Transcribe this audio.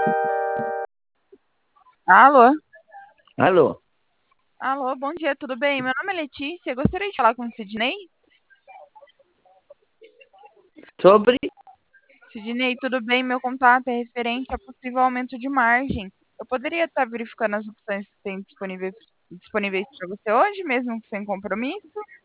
Alô? Alô, Alô, bom dia, tudo bem? Meu nome é Letícia, eu gostaria de falar com o Sidney. sobre. Sidney, tudo bem? Meu contato é referente a possível aumento de margem. Eu poderia estar verificando as opções que tem disponíveis para você hoje, mesmo que sem compromisso?